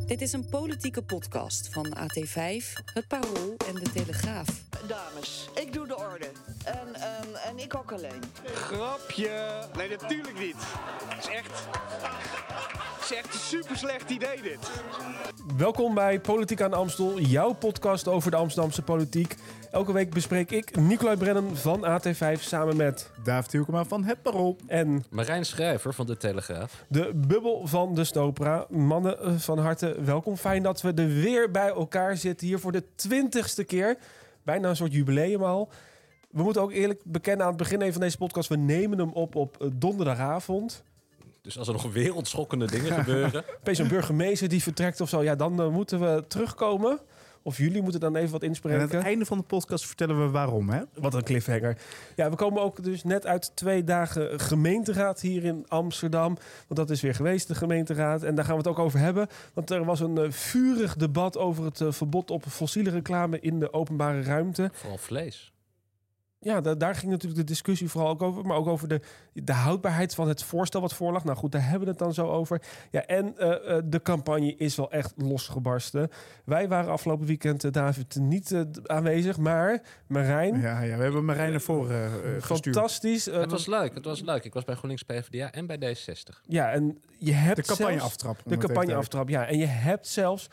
Dit is een politieke podcast van AT5, Het Parool en De Telegraaf. Dames, ik doe de orde. En ik ook alleen. Grapje. Nee, natuurlijk niet. Het is echt een super slecht idee dit. Welkom bij Politiek aan de Amstel, jouw podcast over de Amsterdamse politiek. Elke week bespreek ik Nicolai Brennan van AT5 samen met David Hielkema van Het Parool. En Marijn Schrijver van De Telegraaf. de bubbel van de Stopra. Mannen, van harte welkom. Fijn dat we er weer bij elkaar zitten hier voor de 20ste keer. Bijna een soort jubileum al. We moeten ook eerlijk bekennen aan het begin even van deze podcast. We nemen hem op donderdagavond. Dus als er nog wereldschokkende dingen gebeuren... Opeens een burgemeester die vertrekt of zo. Ja, dan moeten we terugkomen. Of jullie moeten dan even wat En inspreken. aan het einde van de podcast vertellen we waarom, hè? Wat een cliffhanger. Ja, we komen ook dus net uit 2 dagen gemeenteraad hier in Amsterdam. Want dat is weer geweest, de gemeenteraad. En daar gaan we het ook over hebben. Want er was een vurig debat over het verbod op fossiele reclame in de openbare ruimte. Vooral vlees. Ja, daar ging natuurlijk de discussie vooral ook over. Maar ook over de houdbaarheid van het voorstel wat voorlag. Nou goed, daar hebben we het dan zo over. Ja, en de campagne is wel echt losgebarsten. Wij waren afgelopen weekend, David, niet aanwezig. Maar Marijn... Ja, we hebben Marijn naar voren gestuurd. Fantastisch. Het was leuk. Ik was bij GroenLinks PvdA en bij D60. Ja, en je hebt De campagne-aftrap. De campagne-aftrap, ja. En je hebt zelfs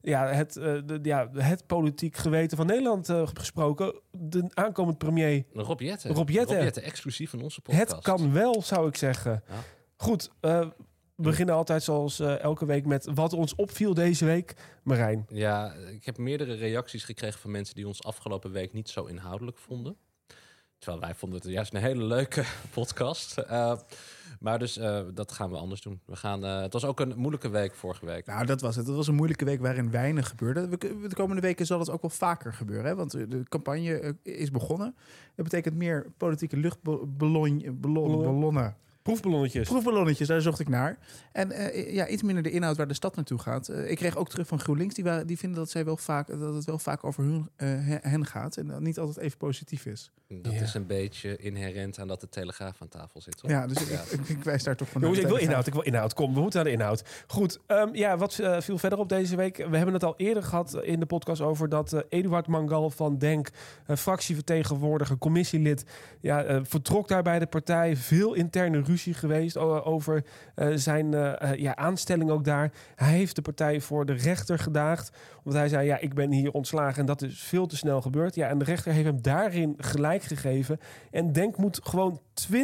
het politiek geweten van Nederland gesproken. De aankomend premier Rob Jetten, exclusief van onze podcast. Het kan wel, zou ik zeggen. Ja. Goed, we beginnen altijd zoals elke week met wat ons opviel deze week. Marijn. Ja, ik heb meerdere reacties gekregen van mensen die ons afgelopen week niet zo inhoudelijk vonden. Terwijl wij vonden het juist een hele leuke podcast. Maar dus dat gaan we anders doen. Het was ook een moeilijke week vorige week. Nou, dat was het. Het was een moeilijke week waarin weinig gebeurde. De komende weken zal het ook wel vaker gebeuren. Hè? Want de campagne is begonnen. Dat betekent meer politieke luchtballonnen. Proefballonnetjes, daar zocht ik naar. En iets minder de inhoud waar de stad naartoe gaat. Ik kreeg ook terug van GroenLinks. Die vinden dat het wel vaak over hen gaat. En dat niet altijd even positief is. Dat is een beetje inherent aan dat de Telegraaf aan tafel zit. Toch? Ja, dus ik wijs daar toch van. Jongens, ik wil inhoud. Kom, we moeten naar de inhoud. Goed, wat viel verder op deze week? We hebben het al eerder gehad in de podcast over dat Eduard Mangal van DENK, fractievertegenwoordiger, commissielid, vertrok daar bij de partij. Veel interne ruzie geweest over zijn aanstelling ook daar. Hij heeft de partij voor de rechter gedaagd. Omdat hij zei, ik ben hier ontslagen en dat is veel te snel gebeurd. Ja, en de rechter heeft hem daarin gelijk gegeven. En DENK moet gewoon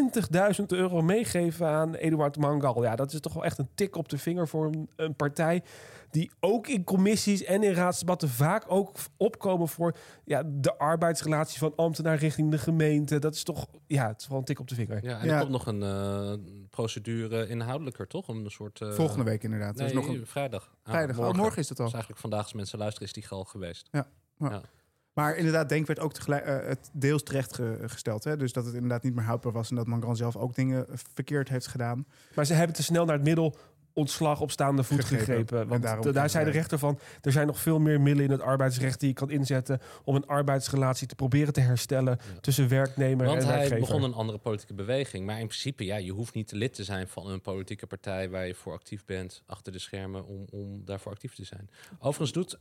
€20.000 meegeven aan Eduard Mangal. Ja, dat is toch wel echt een tik op de vinger voor een partij die ook in commissies en in raadsdebatten vaak ook opkomen voor de arbeidsrelatie van ambtenaar richting de gemeente. Dat is toch, het is wel een tik op de vinger. Ja, en er komt nog een procedure inhoudelijker, toch? Een soort, volgende week inderdaad. Nee, nog vrijdag. Morgen is het al. Dus eigenlijk vandaag als mensen luisteren is die al geweest. Ja. Maar inderdaad, DENK werd ook het deels terecht gesteld. Hè? Dus dat het inderdaad niet meer houdbaar was en dat Mangal zelf ook dingen verkeerd heeft gedaan. Maar ze hebben te snel naar het middel ontslag op staande voet gegrepen. Want daar zei de rechter van, er zijn nog veel meer middelen in het arbeidsrecht die je kan inzetten om een arbeidsrelatie te proberen te herstellen tussen werknemer en werkgever. Want hij begon een andere politieke beweging. Maar in principe, je hoeft niet lid te zijn van een politieke partij waar je voor actief bent achter de schermen om daarvoor actief te zijn. Overigens doet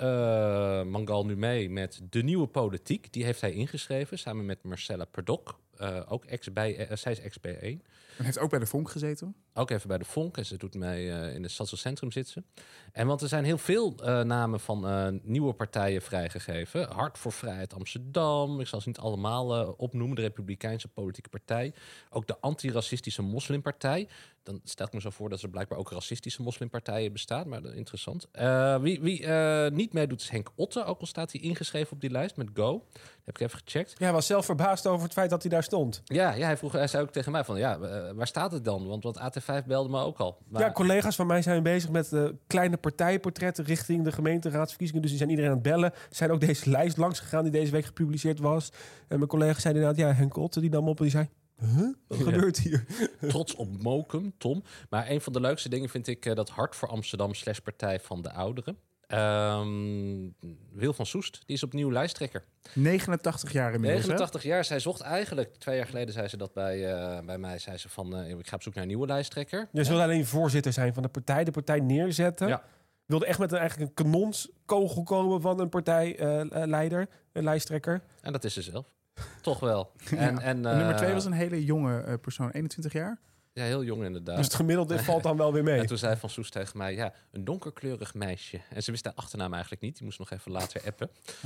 Mangal nu mee met De Nieuwe Politiek. Die heeft hij ingeschreven samen met Marcella Perdok. Ook zij is ex-B1. En heeft ook bij de Vonk gezeten. Ook even bij de Vonk. En ze doet mee in het Stadscentrum zitten. En want er zijn heel veel namen van nieuwe partijen vrijgegeven. Hart voor Vrijheid Amsterdam. Ik zal ze niet allemaal opnoemen. De Republikeinse Politieke Partij. Ook de Antiracistische Moslimpartij. Dan stel ik me zo voor dat er blijkbaar ook racistische moslimpartijen bestaan. Maar interessant. Wie niet meedoet is Henk Otte. Ook al staat hij ingeschreven op die lijst met Go. Dat heb ik even gecheckt. Ja, hij was zelf verbaasd over het feit dat hij daar stond. Ja, hij zei ook tegen mij van, waar staat het dan? Want AT5 belde me ook al. Maar collega's van mij zijn bezig met kleine partijportretten richting de gemeenteraadsverkiezingen. Dus die zijn iedereen aan het bellen. Ze zijn ook deze lijst langs gegaan die deze week gepubliceerd was. En mijn collega's zeiden inderdaad, Henk Otte die nam op en die zei, wat gebeurt hier? Trots op Mokum, Tom. Maar een van de leukste dingen vind ik dat Hart voor Amsterdam / Partij van de Ouderen. Wil van Soest, die is opnieuw lijsttrekker. 89 jaar inmiddels. 89 jaar. Zij zocht eigenlijk, 2 jaar geleden zei ze dat bij mij, zei ze van, ik ga op zoek naar een nieuwe lijsttrekker. Je wil alleen voorzitter zijn van de partij neerzetten. Ja. wilde echt met eigenlijk een kanonskogel komen van een partijleider, een lijsttrekker. En dat is ze zelf. Toch wel. En nummer 2 was een hele jonge persoon, 21 jaar. Ja, heel jong inderdaad. Dus het gemiddelde valt dan wel weer mee. En toen zei Van Soes tegen mij, ja, een donkerkleurig meisje. En ze wist haar achternaam eigenlijk niet. Die moest nog even later appen.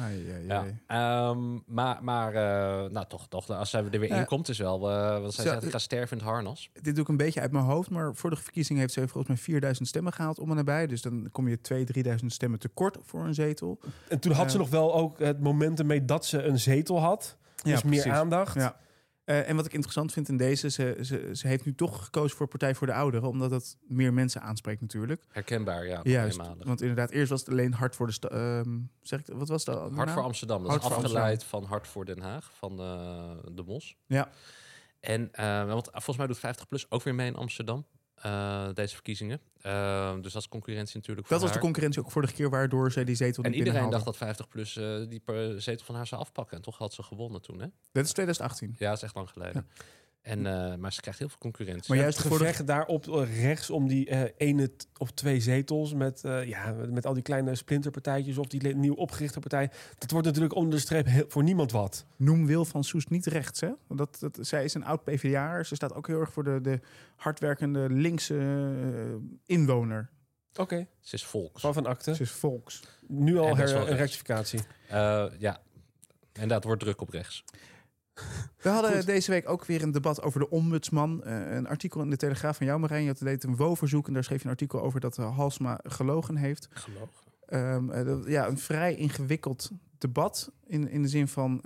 Nou, toch. Als zij er weer in komt, is wel... wat zij zegt, ik ga sterven in het harnas. Dit doe ik een beetje uit mijn hoofd. Maar voor de verkiezing heeft ze volgens mij 4000 stemmen gehaald om en nabij. Dus dan kom je 2.000-3.000 stemmen tekort voor een zetel. En toen had ze nog wel ook het momentum mee dat ze een zetel had. Dus meer aandacht. Ja. En wat ik interessant vind in deze, ze heeft nu toch gekozen voor Partij voor de Ouderen, omdat dat meer mensen aanspreekt natuurlijk. Herkenbaar, ja. Juist, want inderdaad, eerst was het alleen Hart voor wat was dat? Hart voor Amsterdam, dat Hart is voor afgeleid van Hart voor Den Haag, van de Mos. Ja. En want volgens mij doet 50PLUS ook weer mee in Amsterdam. Deze verkiezingen. Dus dat is concurrentie natuurlijk voor Dat was haar. de concurrentie ook vorige keer, waardoor zij die zetel En niet iedereen binnenhaalde. dacht dat 50PLUS die zetel van haar zou afpakken. En toch had ze gewonnen toen, hè? Dit is 2018. Ja, dat is echt lang geleden. Ja. En, maar ze krijgt heel veel concurrentie. Maar juist het gevecht daarop rechts om die 1 of 2 zetels met al die kleine splinterpartijtjes of die nieuw opgerichte partij. Dat wordt natuurlijk onder de streep voor niemand wat. Noem Wil van Soest niet rechts, hè? Want zij is een oud PvdA'er. Ze staat ook heel erg voor de hardwerkende linkse inwoner. Oké. Ze is volks. Van akte. Ze is volks. Nu al een rectificatie. Ja, en dat wordt druk op rechts. We hadden deze week ook weer een debat over de ombudsman. Een artikel in de Telegraaf van jou, Marijn. Je deed een WO-verzoek en daar schreef je een artikel over dat Halsema gelogen heeft. Een vrij ingewikkeld debat in de zin van...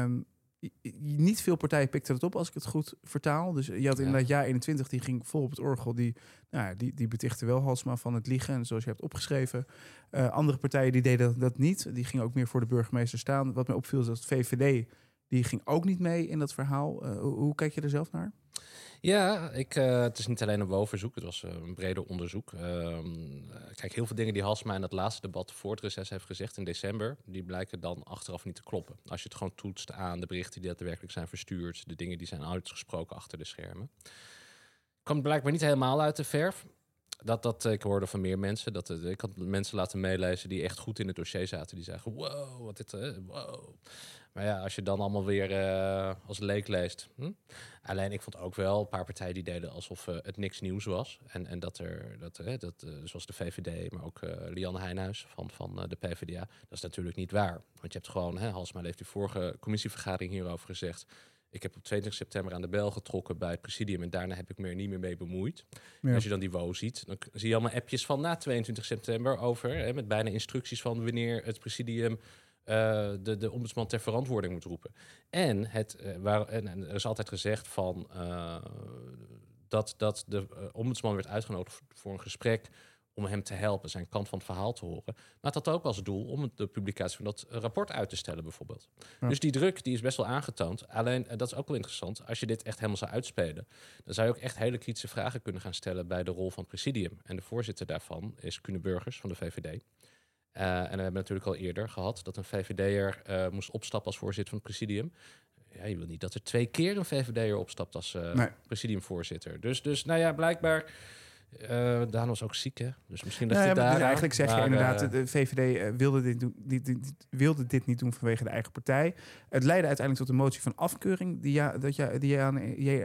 niet veel partijen pikten het op, als ik het goed vertaal. Dus je had inderdaad JA21, die ging vol op het orgel. Die betichtte wel Halsema van het liegen, en zoals je hebt opgeschreven. Andere partijen die deden dat niet. Die gingen ook meer voor de burgemeester staan. Wat mij opviel is dat VVD... Die ging ook niet mee in dat verhaal. Hoe kijk je er zelf naar? Ja, het is niet alleen een WO-verzoek. Het was een breder onderzoek. Kijk, heel veel dingen die Halsema in dat laatste debat voor het reces heeft gezegd in december... die blijken dan achteraf niet te kloppen. Als je het gewoon toetst aan de berichten die daadwerkelijk zijn verstuurd... de dingen die zijn uitgesproken achter de schermen... kwam blijkbaar niet helemaal uit de verf. Ik hoorde van meer mensen. Ik had mensen laten meelezen die echt goed in het dossier zaten. Die zeggen, wow, wat dit, wow. Maar ja, als je dan allemaal weer als leek leest. Alleen, ik vond ook wel een paar partijen die deden alsof het niks nieuws was. En zoals de VVD, maar ook Lianne Heijnhuis van de PvdA. Dat is natuurlijk niet waar. Want je hebt gewoon, Halsema heeft die vorige commissievergadering hierover gezegd... Ik heb op 22 september aan de bel getrokken bij het presidium... en daarna heb ik me er niet meer mee bemoeid. Ja. Als je dan die WO ziet, dan zie je allemaal appjes van na 22 september over... met bijna instructies van wanneer het presidium de ombudsman ter verantwoording moet roepen. En er is altijd gezegd van dat de ombudsman werd uitgenodigd voor een gesprek... om hem te helpen, zijn kant van het verhaal te horen. Maar het had ook als doel om de publicatie van dat rapport uit te stellen, bijvoorbeeld. Ja. Dus die druk die is best wel aangetoond. Alleen, dat is ook wel interessant, als je dit echt helemaal zou uitspelen... dan zou je ook echt hele kritische vragen kunnen gaan stellen... bij de rol van het presidium. En de voorzitter daarvan is Kune Burgers van de VVD. En we hebben natuurlijk al eerder gehad... dat een VVD'er moest opstappen als voorzitter van het presidium... Ja, je wil niet dat er 2 keer een VVD'er opstapt als presidiumvoorzitter. Dus nou ja, blijkbaar... Daan was ook ziek, hè? Dus misschien dat je daar... Eigenlijk zeg je inderdaad, de VVD wilde dit niet doen vanwege de eigen partij. Het leidde uiteindelijk tot een motie van afkeuring... die aan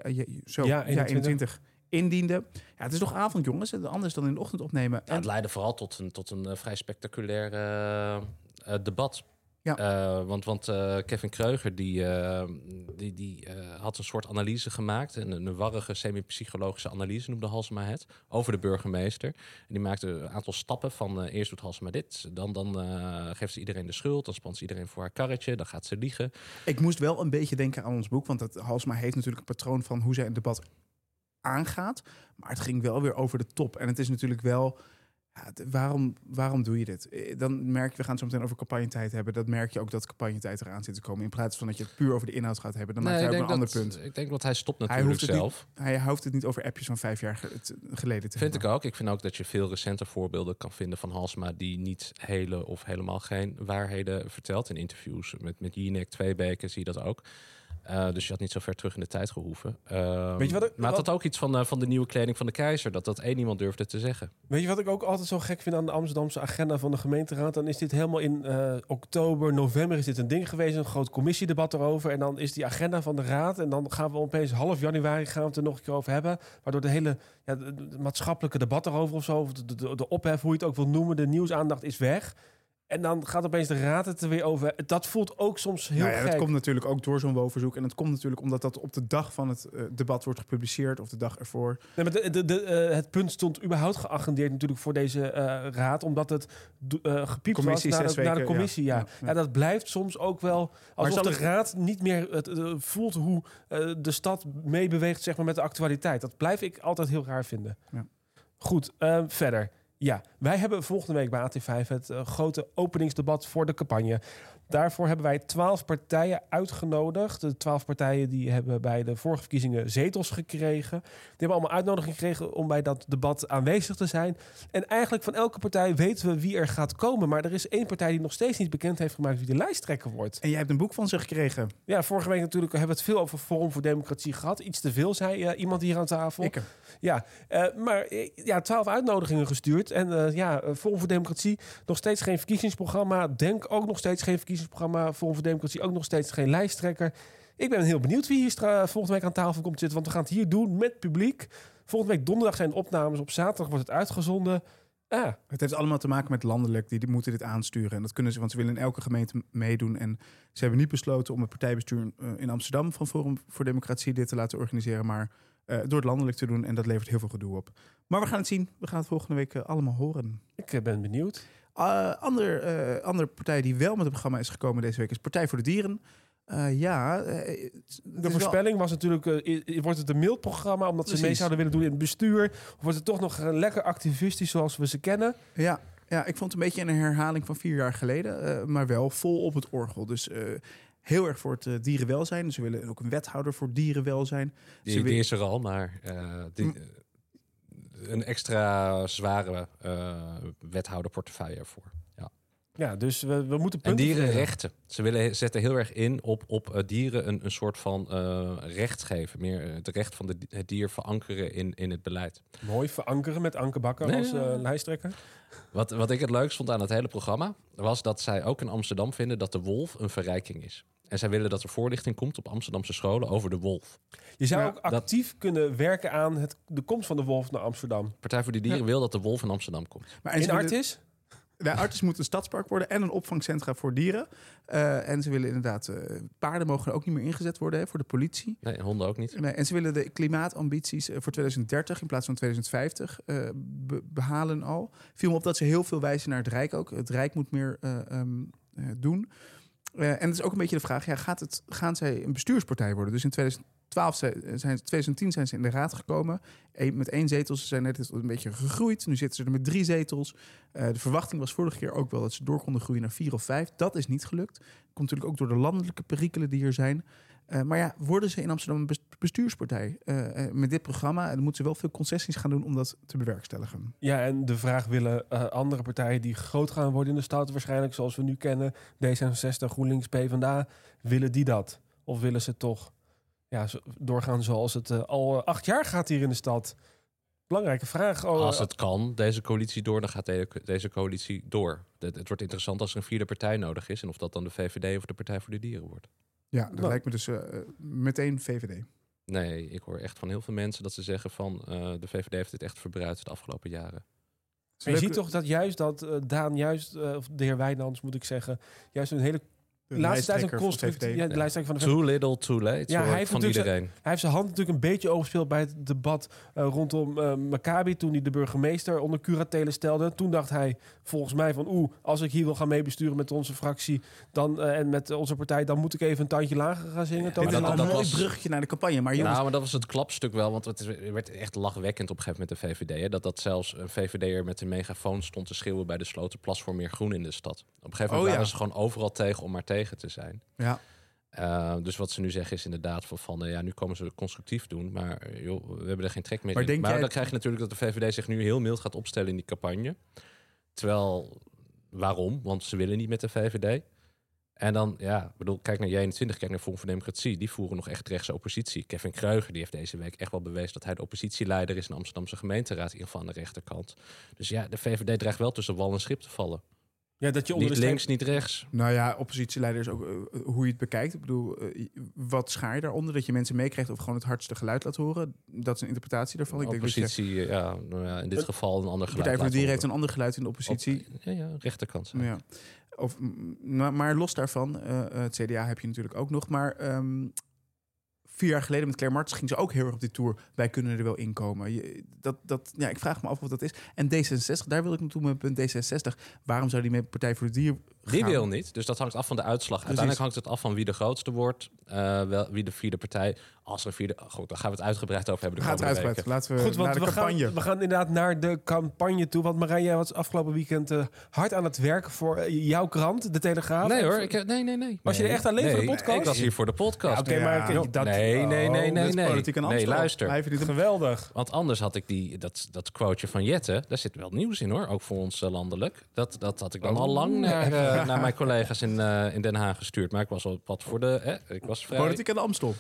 21 indiende. Ja, het is toch avond, jongens. Anders dan in de ochtend opnemen. Ja, het leidde vooral tot een vrij spectaculair debat. Ja. Want Kevin Kreuger die had een soort analyse gemaakt. Een warrige semi-psychologische analyse noemde Halsema het. Over de burgemeester. En die maakte een aantal stappen van eerst doet Halsema dit. Dan geeft ze iedereen de schuld. Dan spant ze iedereen voor haar karretje. Dan gaat ze liegen. Ik moest wel een beetje denken aan ons boek. Want Halsema heeft natuurlijk een patroon van hoe zij een debat aangaat. Maar het ging wel weer over de top. En het is natuurlijk wel... Ja, waarom doe je dit? Dan merk je, we gaan het zo meteen over campagnetijd hebben. Dat merk je ook dat campagnetijd eraan zit te komen. In plaats van dat je het puur over de inhoud gaat hebben. Dan maak je ook een ander punt. Ik denk dat hij stopt natuurlijk zelf. Hij hoeft het niet over appjes van 5 jaar geleden te hebben. Ik ook. Ik vind ook dat je veel recente voorbeelden kan vinden van Halsema... die niet hele of helemaal geen waarheden vertelt. In interviews met Jinek, Tweebeke zie je dat ook. Dus je had niet zo ver terug in de tijd gehoeven. Weet je maar het had ook iets van de nieuwe kleding van de keizer. Dat één iemand durfde te zeggen. Weet je wat ik ook altijd zo gek vind aan de Amsterdamse agenda van de gemeenteraad? Dan is dit helemaal in oktober, november is dit een ding geweest. Een groot commissiedebat erover. En dan is die agenda van de raad. En dan gaan we opeens half januari gaan we het er nog een keer over hebben. Waardoor de hele de maatschappelijke debat erover of zo. Of de ophef, hoe je het ook wil noemen. De nieuwsaandacht is weg. En dan gaat opeens de raad het er weer over. Dat voelt ook soms heel gek. Dat komt natuurlijk ook door zo'n WOO-verzoek. En het komt natuurlijk omdat dat op de dag van het debat wordt gepubliceerd. Of de dag ervoor. Nee, maar het punt stond überhaupt geagendeerd natuurlijk voor deze raad. Omdat het gepiept Commissie was naar de 6 weken, commissie. Ja. Dat blijft soms ook wel alsof de raad niet meer voelt hoe de stad meebeweegt zeg maar, met de actualiteit. Dat blijf ik altijd heel raar vinden. Ja. Goed, verder. Ja, wij hebben volgende week bij AT5 het grote openingsdebat voor de campagne. Daarvoor hebben wij 12 partijen uitgenodigd. De 12 partijen die hebben bij de vorige verkiezingen zetels gekregen. Die hebben allemaal uitnodiging gekregen om bij dat debat aanwezig te zijn. En eigenlijk van elke partij weten we wie er gaat komen. Maar er is één partij die nog steeds niet bekend heeft gemaakt wie de lijsttrekker wordt. En jij hebt een boek van ze gekregen. Ja, vorige week natuurlijk hebben we het veel over Forum voor Democratie gehad. Iets te veel, zei iemand hier aan tafel. Ik. Ja, maar 12 uitnodigingen gestuurd. En Forum voor Democratie nog steeds geen verkiezingsprogramma. Denk ook nog steeds geen verkiezingsprogramma. Forum voor Democratie ook nog steeds geen lijsttrekker. Ik ben heel benieuwd wie hier volgende week aan tafel komt zitten. Want we gaan het hier doen met publiek. Volgende week donderdag zijn de opnames. Op zaterdag wordt het uitgezonden. Het heeft allemaal te maken met landelijk. Die moeten dit aansturen. En dat kunnen ze, want ze willen in elke gemeente meedoen. En ze hebben niet besloten om het partijbestuur in Amsterdam van Forum voor Democratie dit te laten organiseren. Maar door het landelijk te doen. En dat levert heel veel gedoe op. Maar we gaan het zien. We gaan het volgende week allemaal horen. Ik ben benieuwd. Andere partij die wel met het programma is gekomen deze week is Partij voor de Dieren. De voorspelling was natuurlijk, wordt het een mild programma omdat ze mee zouden willen doen in het bestuur? Of wordt het toch nog lekker activistisch zoals we ze kennen? Ja, ik vond het een beetje een herhaling van 4 jaar geleden. Maar wel vol op het orgel. Dus heel erg voor het dierenwelzijn. Ze willen ook een wethouder voor dierenwelzijn. Die is er al, maar een extra zware wethouderportefeuille ervoor. Ja, dus we moeten punten... En dierenrechten. Ze zetten heel erg in op dieren een soort van recht geven. Meer het recht van het dier verankeren in het beleid. Mooi, verankeren met Anke Bakker als lijsttrekker. Wat ik het leukst vond aan het hele programma was dat zij ook in Amsterdam vinden dat de wolf een verrijking is. En zij willen dat er voorlichting komt op Amsterdamse scholen over de wolf. Je zou ook actief kunnen werken aan de komst van de wolf naar Amsterdam. Partij voor de Dieren wil dat de wolf in Amsterdam komt. Maar in Artis? De Artis moet een stadspark worden en een opvangcentra voor dieren. En ze willen inderdaad... paarden mogen er ook niet meer ingezet worden voor de politie. Nee, honden ook niet. Nee, en ze willen de klimaatambities voor 2030 in plaats van 2050 behalen al. Viel me op dat ze heel veel wijzen naar het Rijk ook. Het Rijk moet meer doen. En het is ook een beetje de vraag... gaan zij een bestuurspartij worden? Dus in 2010 zijn ze in de raad gekomen. Met 1 zetel. Ze zijn net een beetje gegroeid. Nu zitten ze er met 3 zetels. De verwachting was vorige keer ook wel dat ze door konden groeien naar 4 of 5. Dat is niet gelukt. Komt natuurlijk ook door de landelijke perikelen die er zijn. Maar worden ze in Amsterdam een bestuurspartij? Met dit programma dan moeten ze wel veel concessies gaan doen om dat te bewerkstelligen. Ja, en de vraag willen andere partijen die groot gaan worden in de stad, waarschijnlijk zoals we nu kennen, D66, GroenLinks, PvdA, willen die dat? Of willen ze toch doorgaan zoals het al 8 jaar gaat hier in de stad? Belangrijke vraag. Als het kan, deze coalitie door, dan gaat deze coalitie door. Het wordt interessant als er een 4e partij nodig is. En of dat dan de VVD of de Partij voor de Dieren wordt. Ja, dat lijkt me dus meteen VVD. Nee, ik hoor echt van heel veel mensen dat ze zeggen van... de VVD heeft het echt verbruikt de afgelopen jaren. Je ziet toch dat Daan of de heer Wijnands moet ik zeggen... juist een hele... laatste tijd een constructie. Ja, de lijsttrekker van de Too little, too late. Ja, hij heeft van iedereen. Hij heeft zijn hand natuurlijk een beetje overgespeeld bij het debat rondom Maccabi. Toen hij de burgemeester onder curatele stelde. Toen dacht hij volgens mij van... als ik hier wil gaan meebesturen met onze fractie... en met onze partij... dan moet ik even een tandje lager gaan zingen. Dit is een mooi bruggetje naar de campagne. Maar jongens... maar dat was het klapstuk wel. Want het werd echt lachwekkend op een gegeven moment de VVD. Hè, dat zelfs een VVD'er met een megafoon stond te schreeuwen... bij de Sloterplas voor meer groen in de stad. Op een gegeven moment waren ze gewoon overal tegen om maar tegen te zijn. Ja. Dus wat ze nu zeggen is inderdaad nu komen ze constructief doen, maar we hebben er geen trek meer maar in. Maar dan krijg je natuurlijk dat de VVD zich nu heel mild gaat opstellen in die campagne. Terwijl, waarom? Want ze willen niet met de VVD. En dan, kijk naar J21, kijk naar Forum voor Democratie. Die voeren nog echt rechtse oppositie. Kevin Kreuger, die heeft deze week echt wel bewezen dat hij de oppositieleider is in de Amsterdamse gemeenteraad, in ieder geval aan de rechterkant. Dus ja, de VVD dreigt wel tussen wal en schip te vallen. Ja, dat je onder Niet de links, niet rechts. Nou ja, oppositieleider is ook hoe je het bekijkt. Ik bedoel, wat schaar je daaronder? Dat je mensen meekrijgt of gewoon het hardste geluid laat horen? Dat is een interpretatie daarvan. Ik Oppositie, in dit geval een ander geluid. Partij voor de Dieren laten heeft een ander geluid in de oppositie. rechterkant. Ja. Maar los daarvan, het CDA heb je natuurlijk ook nog. Maar 4 jaar geleden met Claire Martens ging ze ook heel erg op die tour. Wij kunnen er wel inkomen. Ik vraag me af of dat is. En D66, daar wil ik naartoe met punt D66. Waarom zou die met Partij voor de Dieren gaan? Die wil niet, dus dat hangt af van de uitslag. Precies. Uiteindelijk hangt het af van wie de grootste wordt. Wie de vierde partij. Als er een vierde... Goed, daar gaan we het uitgebreid over hebben de komende weken. Laten we naar de campagne. We gaan inderdaad naar de campagne toe. Want Marijn, jij was afgelopen weekend hard aan het werk voor jouw krant, De Telegraaf. Nee hoor, nee. Was je er echt alleen voor de podcast? Ik was hier voor de podcast. Ja, maar Nee. Politiek en Nee, Amstel. luister. Geweldig. Want anders had ik dat quoteje van Jette, daar zit wel nieuws in hoor, ook voor ons landelijk. Dat had ik dan al lang naar mijn collega's in Den Haag gestuurd. Maar ik was al wat voor ik was vrij. Politiek en de Amstel.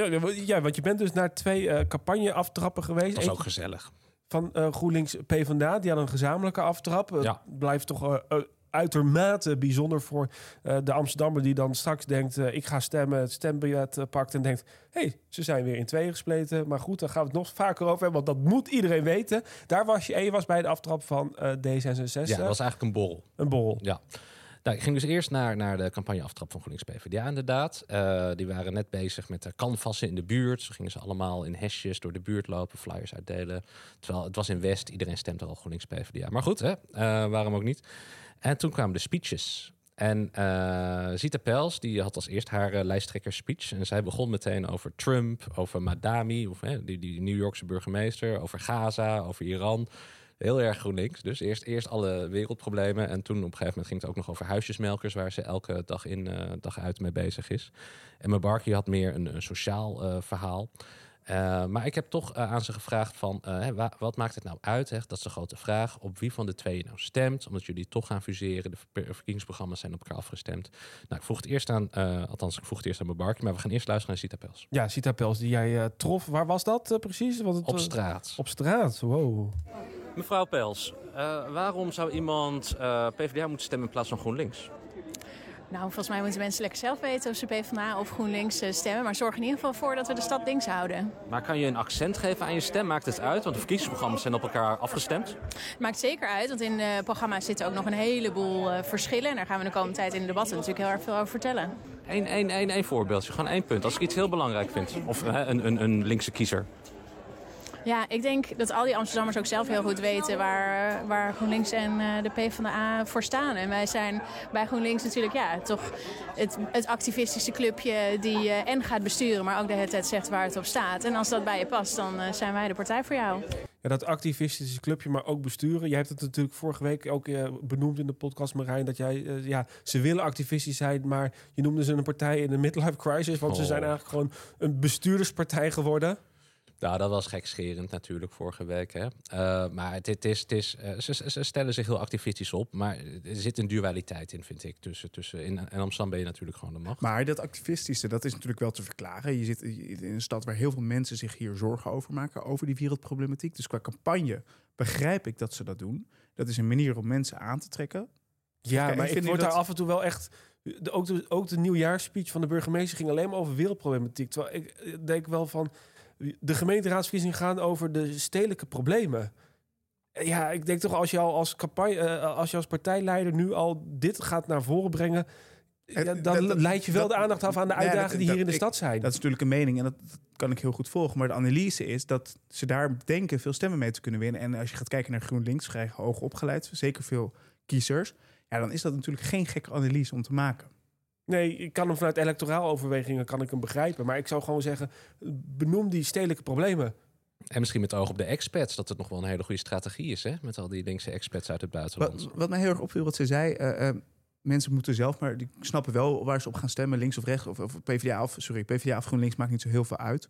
Ja, want je bent dus naar 2 campagne-aftrappen geweest. Dat was ook gezellig. Van GroenLinks PvdA, die had een gezamenlijke aftrap. Ja. Blijft toch uitermate bijzonder voor de Amsterdammer die dan straks denkt, ik ga stemmen, het stembiljet pakt en denkt, ze zijn weer in 2 gespleten. Maar goed, daar gaan we het nog vaker over hebben, want dat moet iedereen weten. Daar was je en je was bij de aftrap van D66. Ja, dat was eigenlijk een borrel. Een borrel. Ja. Nou, ik ging dus eerst naar de campagne-aftrap van GroenLinks PvdA inderdaad. Die waren net bezig met canvassen in de buurt. Zo gingen ze allemaal in hesjes door de buurt lopen, flyers uitdelen. Terwijl het was in West, iedereen stemt er al GroenLinks PvdA. Maar goed, waarom ook niet? En toen kwamen de speeches. En Zita Pels, die had als eerst haar lijsttrekkerspeech. En zij begon meteen over Trump, over Madami, die New Yorkse burgemeester, over Gaza, over Iran. Heel erg GroenLinks. Dus eerst alle wereldproblemen. En toen op een gegeven moment ging het ook nog over huisjesmelkers, waar ze elke dag in, dag uit mee bezig is. En Mebarki had meer een sociaal verhaal. Maar ik heb toch aan ze gevraagd van, wat maakt het nou uit? Dat is de grote vraag. Op wie van de 2 je nou stemt? Omdat jullie toch gaan fuseren. De verkiezingsprogramma's zijn op elkaar afgestemd. Nou, ik vroeg het eerst aan, Mebarki. Maar we gaan eerst luisteren naar Zita Pels. Ja, Zita Pels, die jij trof. Waar was dat precies? Op straat. Op straat, wow. Mevrouw Pels, waarom zou iemand PvdA moeten stemmen in plaats van GroenLinks? Nou, volgens mij moeten mensen lekker zelf weten of ze PvdA of GroenLinks stemmen. Maar zorg in ieder geval voor dat we de stad links houden. Maar kan je een accent geven aan je stem? Maakt het uit? Want de verkiezingsprogramma's zijn op elkaar afgestemd. Het maakt zeker uit, want in de programma's zitten ook nog een heleboel verschillen. En daar gaan we de komende tijd in de debatten natuurlijk heel erg veel over vertellen. Eén voorbeeldje, gewoon 1 punt. Als ik iets heel belangrijk vind. Of een linkse kiezer. Ja, ik denk dat al die Amsterdammers ook zelf heel goed weten waar GroenLinks en de PvdA voor staan. En wij zijn bij GroenLinks natuurlijk toch het activistische clubje die en gaat besturen, maar ook de hele tijd zegt waar het op staat. En als dat bij je past, dan zijn wij de partij voor jou. Ja, dat activistische clubje, maar ook besturen. Jij hebt het natuurlijk vorige week ook benoemd in de podcast, Marijn, dat jij, ze willen activistisch zijn, maar je noemde ze een partij in de midlife crisis, want ze zijn eigenlijk gewoon een bestuurderspartij geworden. Nou, dat was gekscherend natuurlijk vorige week. Hè? Maar ze stellen zich heel activistisch op. Maar er zit een dualiteit in, vind ik. In Amsterdam ben je natuurlijk gewoon de macht. Maar dat activistische, dat is natuurlijk wel te verklaren. Je zit in een stad waar heel veel mensen zich hier zorgen over maken. Over die wereldproblematiek. Dus qua campagne begrijp ik dat ze dat doen. Dat is een manier om mensen aan te trekken. Ja, maar ik word daar af en toe wel echt... Ook de nieuwjaarsspeech van de burgemeester ging alleen maar over wereldproblematiek. Terwijl ik denk wel van... De gemeenteraadsverkiezingen gaan over de stedelijke problemen. Ja, ik denk toch als je al als je als partijleider nu al dit gaat naar voren brengen, dan leid je wel de aandacht af aan de uitdagingen die hier in de stad zijn. Dat is natuurlijk een mening en dat kan ik heel goed volgen. Maar de analyse is dat ze daar denken veel stemmen mee te kunnen winnen. En als je gaat kijken naar GroenLinks, vrij hoog opgeleid, zeker veel kiezers. Ja, dan is dat natuurlijk geen gekke analyse om te maken. Nee, ik kan hem vanuit electoraal overwegingen kan ik hem begrijpen. Maar ik zou gewoon zeggen, benoem die stedelijke problemen. En misschien met oog op de expats, dat het nog wel een hele goede strategie is, hè? Met al die linkse expats uit het buitenland. Wat mij heel erg opviel, wat ze zei... mensen moeten zelf, maar die snappen wel waar ze op gaan stemmen, links of rechts, of PvdA of GroenLinks, maakt niet zo heel veel uit.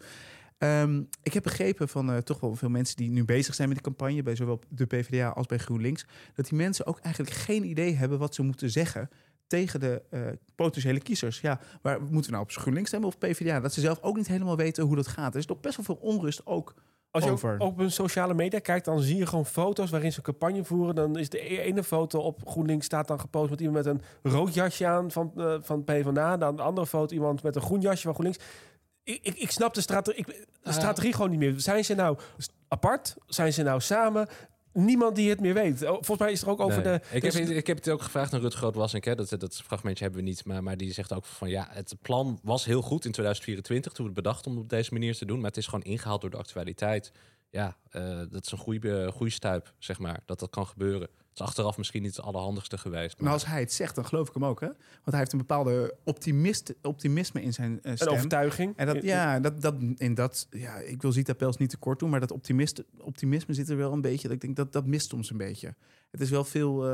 Ik heb begrepen van toch wel veel mensen die nu bezig zijn met de campagne, bij zowel de PvdA als bij GroenLinks, dat die mensen ook eigenlijk geen idee hebben wat ze moeten zeggen tegen de potentiële kiezers. Ja, maar moeten we nou op GroenLinks stemmen of PvdA? Dat ze zelf ook niet helemaal weten hoe dat gaat. Er is toch best wel veel onrust ook Als je over. ook op hun sociale media kijkt, dan zie je gewoon foto's waarin ze campagne voeren. Dan is de ene foto op GroenLinks staat dan gepost met iemand met een rood jasje aan van PvdA. Dan de andere foto iemand met een groen jasje van GroenLinks. Ik snap de strategie gewoon niet meer. Zijn ze nou apart? Zijn ze nou samen? Niemand die het meer weet. Volgens mij is er ook over de... Ik heb het ook gevraagd aan Rut Groot-Wassink. Dat fragmentje hebben we niet. Maar die zegt ook van ja, het plan was heel goed in 2024 toen we het bedachten om het op deze manier te doen. Maar het is gewoon ingehaald door de actualiteit. Ja, dat is een goede stuip, zeg maar. Dat kan gebeuren. Het is achteraf misschien niet het allerhandigste geweest. Maar als hij het zegt, dan geloof ik hem ook, hè? Want hij heeft een bepaalde optimisme in zijn stem. Een overtuiging. En ik wil Zita Pels niet tekort doen, maar dat optimisme zit er wel een beetje. Ik denk dat mist soms een beetje. Het is wel veel...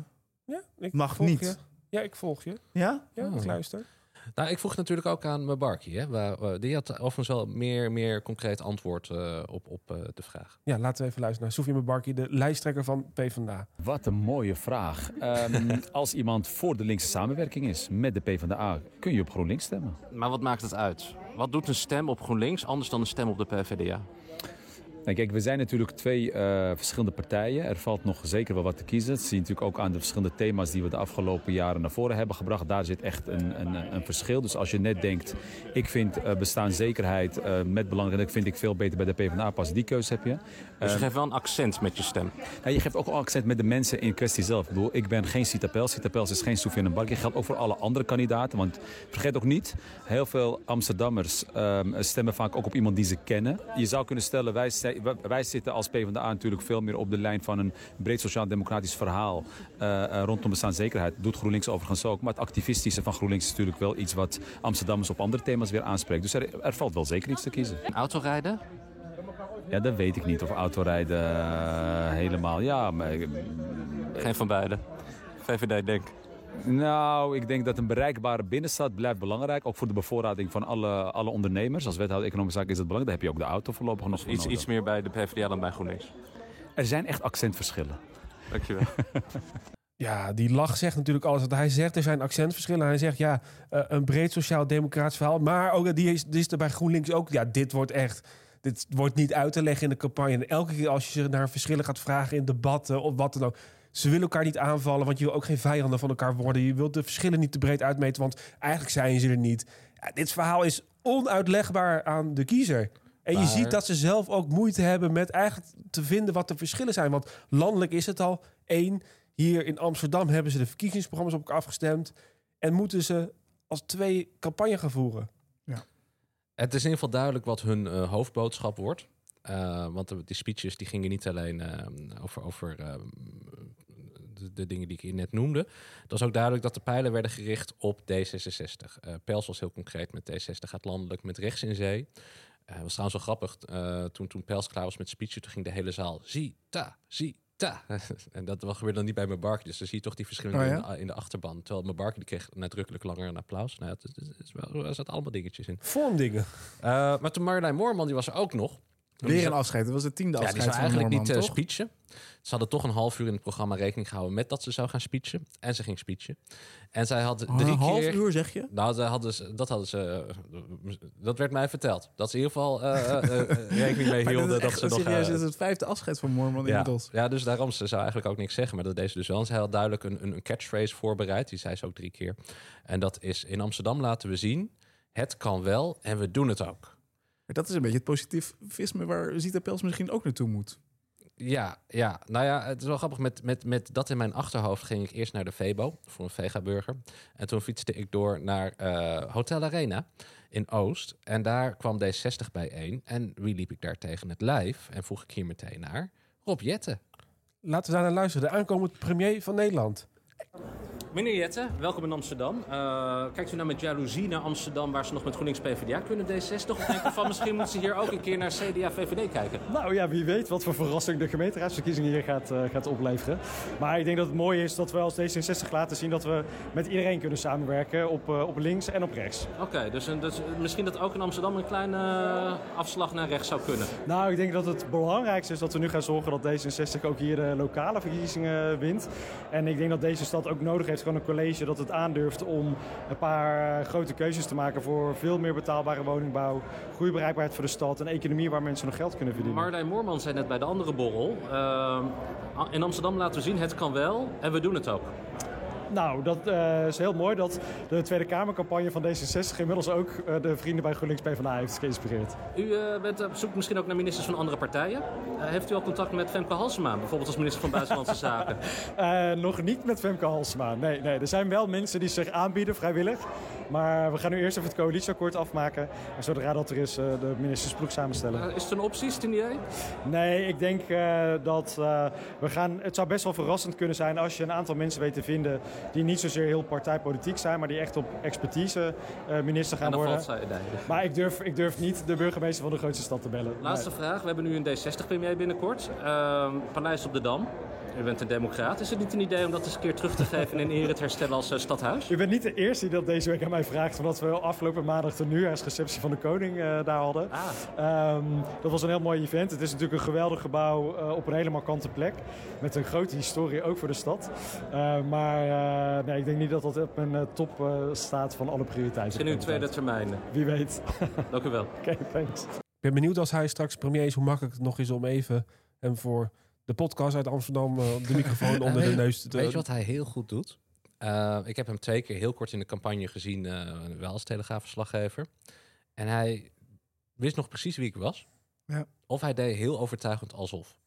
mag niet. Je. Ja, ik volg je. Ja? Ja, ik luister. Nou, ik vroeg natuurlijk ook aan Mebarki. Die had overigens wel meer concreet antwoord op de vraag. Ja, laten we even luisteren naar Soufiane Mebarki, de lijsttrekker van PvdA. Wat een mooie vraag. Als iemand voor de linkse samenwerking is met de PvdA, kun je op GroenLinks stemmen. Maar wat maakt het uit? Wat doet een stem op GroenLinks anders dan een stem op de PvdA? Nou, kijk, we zijn natuurlijk twee verschillende partijen. Er valt nog zeker wel wat te kiezen. Dat zie je natuurlijk ook aan de verschillende thema's die we de afgelopen jaren naar voren hebben gebracht. Daar zit echt een verschil. Dus als je net denkt, ik vind bestaanszekerheid met belangrijk, vind ik veel beter bij de PvdA passen. Die keuze heb je. Dus je geeft wel een accent met je stem? Nou, je geeft ook een accent met de mensen in kwestie zelf. Ik bedoel, ik ben geen Zita Pels. Zita Pels is geen Soufiane Mebarki. Dat geldt ook voor alle andere kandidaten. Want vergeet ook niet, heel veel Amsterdammers stemmen vaak ook op iemand die ze kennen. Je zou kunnen stellen, wij zitten als PvdA natuurlijk veel meer op de lijn van een breed sociaal-democratisch verhaal rondom bestaanszekerheid. Doet GroenLinks overigens ook. Maar het activistische van GroenLinks is natuurlijk wel iets wat Amsterdammers op andere thema's weer aanspreekt. Dus er valt wel zeker iets te kiezen. Autorijden? Ja, dat weet ik niet. Of autorijden helemaal. Ja, maar... Geen van beide. VVD, denk. Nou, ik denk dat een bereikbare binnenstad blijft belangrijk. Ook voor de bevoorrading van alle ondernemers. Als wethouder economische zaken is dat belangrijk. Daar heb je ook de auto voorlopig nog voor nodig. Iets meer bij de PvdA dan bij GroenLinks. Er zijn echt accentverschillen. Dankjewel. Ja, die lach zegt natuurlijk alles wat hij zegt. Er zijn accentverschillen. Hij zegt een breed sociaal-democratisch verhaal. Maar ook die is er bij GroenLinks ook. Ja, dit wordt niet uit te leggen in de campagne. En elke keer als je ze naar verschillen gaat vragen in debatten of wat dan ook. Ze willen elkaar niet aanvallen, want je wil ook geen vijanden van elkaar worden. Je wilt de verschillen niet te breed uitmeten, want eigenlijk zijn ze er niet. Ja, dit verhaal is onuitlegbaar aan de kiezer. En je ziet dat ze zelf ook moeite hebben met eigenlijk te vinden wat de verschillen zijn. Want landelijk is het al 1. Hier in Amsterdam hebben ze de verkiezingsprogramma's op elkaar afgestemd. En moeten ze als 2 campagne gaan voeren. Ja. Het is in ieder geval duidelijk wat hun hoofdboodschap wordt. Want die speeches die gingen niet alleen over de dingen die ik net noemde. Het was ook duidelijk dat de pijlen werden gericht op D66. Pels was heel concreet met D66 gaat landelijk met rechts in zee. Het was trouwens wel grappig. Toen Pels klaar was met speechen, toen ging de hele zaal Zita. En dat gebeurde dan niet bij Mebarki. Dus dan zie je toch die verschillen in de achterban. Terwijl Mebarki die kreeg nadrukkelijk langer een applaus. Nou, er zaten allemaal dingetjes in. Vormdingen. Maar toen Marjolein Moorman, die was er ook nog. Weer een afscheid. Dat was het 10e afscheid. Ja, die zou eigenlijk Moorman, niet speechen. Ze hadden toch een half uur in het programma rekening gehouden met dat ze zou gaan speechen. En ze ging speechen. En zij had 3 keer... Een half uur, zeg je? Nou, dat werd mij verteld. Dat ze in ieder geval rekening mee hielden dat ze nog... Serieus, is het 5e afscheid van Moorman inmiddels. Ja, dus daarom, ze zou eigenlijk ook niks zeggen. Maar dat deed ze dus wel. En zij had duidelijk een catchphrase voorbereid. Die zei ze ook 3 keer. En dat is: in Amsterdam laten we zien, het kan wel en we doen het ook. Dat is een beetje het positivisme waar Zita Pels misschien ook naartoe moet. Ja. Nou ja, het is wel grappig. Met dat in mijn achterhoofd ging ik eerst naar de Febo voor een vegaburger. En toen fietste ik door naar Hotel Arena in Oost. En daar kwam D60 bijeen. En wie liep ik daar tegen het lijf? En vroeg ik hier meteen naar Rob Jetten. Laten we daar naar luisteren. De aankomende premier van Nederland. Meneer Jetten, welkom in Amsterdam. Kijkt u nou met jaloezie naar Amsterdam, waar ze nog met GroenLinks PvdA kunnen D60? Of denken van misschien moeten ze hier ook een keer naar CDA-VVD kijken? Nou ja, wie weet wat voor verrassing de gemeenteraadsverkiezingen hier gaat opleveren. Maar ik denk dat het mooi is dat we als D66 laten zien dat we met iedereen kunnen samenwerken op links en op rechts. Oké, dus misschien dat ook in Amsterdam een kleine afslag naar rechts zou kunnen? Nou, ik denk dat het belangrijkste is dat we nu gaan zorgen dat D66 ook hier de lokale verkiezingen wint. En ik denk dat deze stad ook nodig heeft gewoon een college dat het aandurft om een paar grote keuzes te maken voor veel meer betaalbare woningbouw, goede bereikbaarheid voor de stad, een economie waar mensen nog geld kunnen verdienen. Marlijn Moorman zei net bij de andere borrel, in Amsterdam laten we zien, het kan wel en we doen het ook. Nou, dat is heel mooi dat de Tweede Kamercampagne van D66 inmiddels ook de vrienden bij GroenLinks PvdA heeft geïnspireerd. U bent op zoek misschien ook naar ministers van andere partijen. Heeft u al contact met Femke Halsema, bijvoorbeeld als minister van Buitenlandse Zaken? Nog niet met Femke Halsema. Nee, er zijn wel mensen die zich aanbieden, vrijwillig. Maar we gaan nu eerst even het coalitieakkoord afmaken. En zodra dat er is, de ministersploeg samenstellen. Is het een optie, is het een idee? Nee, ik denk dat het zou best wel verrassend kunnen zijn als je een aantal mensen weet te vinden die niet zozeer heel partijpolitiek zijn, maar die echt op expertise minister gaan worden. Maar ik durf niet de burgemeester van de grootste stad te bellen. Laatste vraag. We hebben nu een D60-premier binnenkort. Paleis op de Dam. U bent een democraat. Is het niet een idee om dat eens een keer terug te geven en in ere te herstellen als stadhuis? U bent niet de eerste die dat deze week aan mij vraagt, omdat we afgelopen maandag de nieuwjaarsreceptie van de koning daar hadden. Dat was een heel mooi event. Het is natuurlijk een geweldig gebouw op een hele markante plek. Met een grote historie, ook voor de stad. Nee, ik denk niet dat dat op mijn top staat van alle prioriteiten. Misschien uw tweede termijn. Wie weet. Dank u wel. Oké, thanks. Ik ben benieuwd als hij straks premier is, hoe makkelijk het nog is om even hem voor de podcast uit Amsterdam de microfoon onder de neus te... Weet je wat hij heel goed doet? Ik heb hem 2 keer heel kort in de campagne gezien, wel als Telegraaf-verslaggever. En hij wist nog precies wie ik was. Ja. Of hij deed heel overtuigend alsof.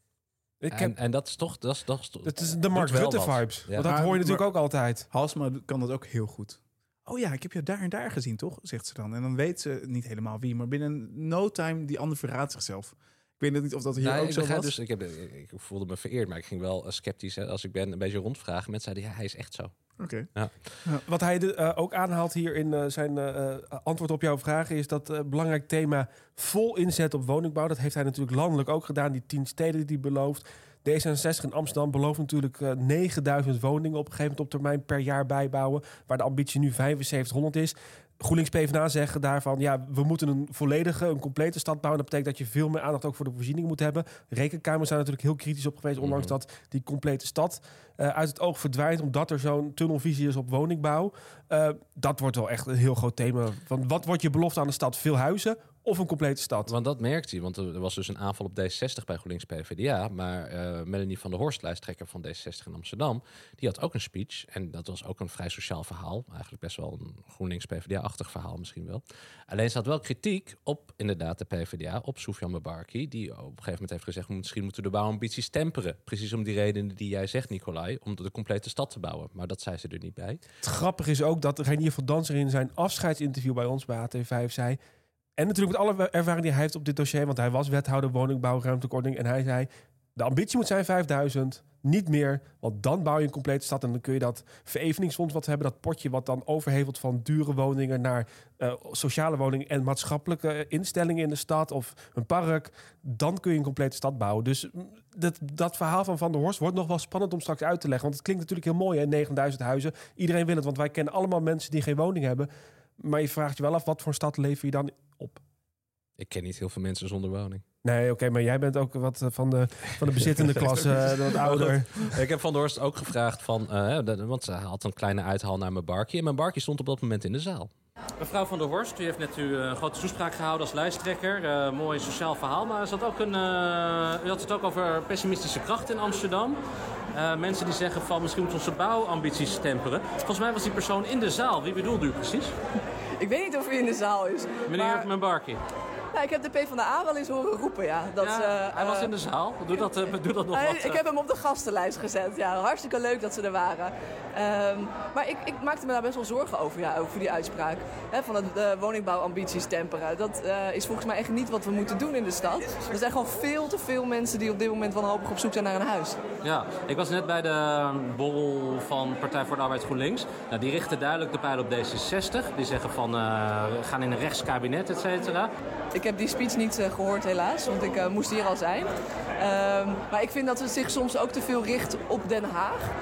En dat is toch... Het is de Mark Rutte-vibes. Ja. Want dat hoor je natuurlijk ook altijd. Halsema kan dat ook heel goed. Oh ja, ik heb je daar en daar gezien, toch? Zegt ze dan. En dan weet ze niet helemaal wie, maar binnen no time die ander verraadt zichzelf. Ik weet niet of dat hier ook zo was. Dus, ik voelde me vereerd, maar ik ging wel sceptisch. Als ik ben een beetje rondvragen. Mensen zeiden, ja, hij is echt zo. Oké. Ja. Wat hij ook aanhaalt hier in zijn antwoord op jouw vragen is dat belangrijk thema vol inzet op woningbouw. Dat heeft hij natuurlijk landelijk ook gedaan, die 10 steden die hij belooft. D66 in Amsterdam belooft natuurlijk 9000 woningen op een gegeven moment op termijn per jaar bijbouwen, waar de ambitie nu 7500 is. GroenLinks PvdA zeggen daarvan, ja, we moeten een complete stad bouwen. Dat betekent dat je veel meer aandacht ook voor de voorziening moet hebben. Rekenkamers zijn natuurlijk heel kritisch op geweest, ondanks dat die complete stad uit het oog verdwijnt, omdat er zo'n tunnelvisie is op woningbouw. Dat wordt wel echt een heel groot thema. Want wat wordt je belofte aan de stad? Veel huizen of een complete stad? Want dat merkt hij, want er was dus een aanval op D60 bij GroenLinks PvdA. Maar Melanie van der Horst, lijsttrekker van D60 in Amsterdam, die had ook een speech. En dat was ook een vrij sociaal verhaal. Eigenlijk best wel een GroenLinks PvdA-achtig verhaal misschien wel. Alleen ze had wel kritiek op inderdaad de PvdA, op Soufiane Mebarki, die op een gegeven moment heeft gezegd, misschien moeten we de bouwambities temperen. Precies om die redenen die jij zegt, Nicolai, om de complete stad te bouwen. Maar dat zei ze er niet bij. Het grappige is ook dat Reinier van Danser in zijn afscheidsinterview bij ons bij AT5 zei, en natuurlijk met alle ervaring die hij heeft op dit dossier, want hij was wethouder woningbouw, ruimtelijke ordening, en hij zei, de ambitie moet zijn 5000, niet meer, want dan bouw je een complete stad en dan kun je dat vereveningsfonds wat we hebben, dat potje wat dan overhevelt van dure woningen naar sociale woningen en maatschappelijke instellingen in de stad of een park, dan kun je een complete stad bouwen. Dus dat verhaal van der Horst wordt nog wel spannend om straks uit te leggen, want het klinkt natuurlijk heel mooi, hè? 9000 huizen. Iedereen wil het, want wij kennen allemaal mensen die geen woning hebben. Maar je vraagt je wel af, wat voor stad lever je dan op? Ik ken niet heel veel mensen zonder woning. Nee, oké, maar jij bent ook wat van de bezittende klasse, wat ouder. Ik heb Van der Horst ook gevraagd want ze had een kleine uithaal naar Mebarki. En Mebarki stond op dat moment in de zaal. Mevrouw Van der Horst, u heeft net een grote toespraak gehouden als lijsttrekker. Mooi sociaal verhaal, maar u had het ook over pessimistische krachten in Amsterdam. Mensen die zeggen van misschien moeten onze bouwambities temperen. Volgens mij was die persoon in de zaal. Wie bedoelde u precies? Ik weet niet of hij in de zaal is. Meneer Mebarki. Ja, ik heb de PvdA wel eens horen roepen, ja. Hij was in de zaal. Doe dat nog wat. Ik heb hem op de gastenlijst gezet. Ja, hartstikke leuk dat ze er waren. Maar ik maakte me daar best wel zorgen over, ja, over die uitspraak. Van de woningbouwambities temperen. Dat is volgens mij echt niet wat we moeten doen in de stad. Er zijn gewoon veel te veel mensen die op dit moment wanhopig op zoek zijn naar een huis. Ja, ik was net bij de borrel van Partij voor de Arbeid GroenLinks. Nou, die richten duidelijk de pijl op D66. Die zeggen van, we gaan in een rechtskabinet, et cetera. Ik heb die speech niet gehoord helaas, want ik moest hier al zijn. Maar ik vind dat het zich soms ook te veel richt op Den Haag.